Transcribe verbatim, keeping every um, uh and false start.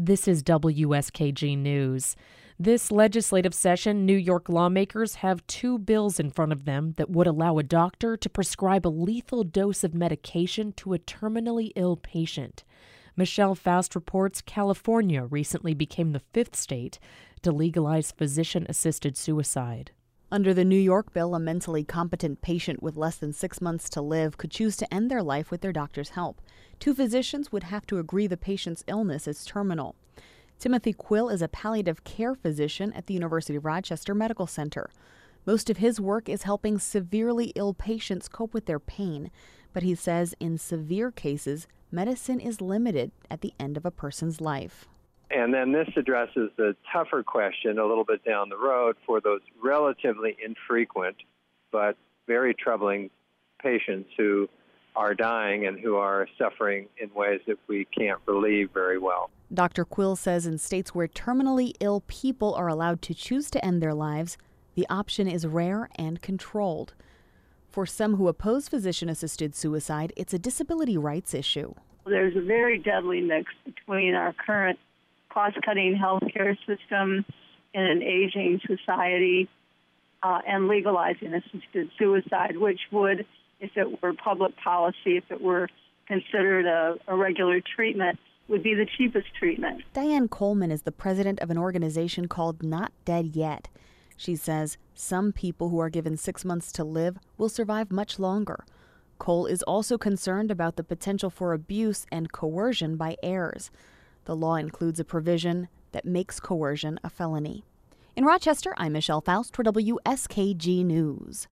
This is W S K G News. This legislative session, New York lawmakers have two bills in front of them that would allow a doctor to prescribe a lethal dose of medication to a terminally ill patient. Michelle Faust reports California recently became the fifth state to legalize physician-assisted suicide. Under the New York bill, a mentally competent patient with less than six months to live could choose to end their life with their doctor's help. Two physicians would have to agree the patient's illness is terminal. Timothy Quill is a palliative care physician at the University of Rochester Medical Center. Most of his work is helping severely ill patients cope with their pain, but he says in severe cases, medicine is limited at the end of a person's life. And then this addresses the tougher question a little bit down the road for those relatively infrequent but very troubling patients who are dying and who are suffering in ways that we can't relieve very well. Doctor Quill says in states where terminally ill people are allowed to choose to end their lives, the option is rare and controlled. For some who oppose physician-assisted suicide, it's a disability rights issue. There's a very deadly mix between our current cost-cutting healthcare system in an aging society uh, and legalizing assisted suicide, which would, if it were public policy, if it were considered a, a regular treatment, would be the cheapest treatment. Diane Coleman is the president of an organization called Not Dead Yet. She says some people who are given six months to live will survive much longer. Cole is also concerned about the potential for abuse and coercion by heirs. The law includes a provision that makes coercion a felony. In Rochester, I'm Michelle Faust for W S K G News.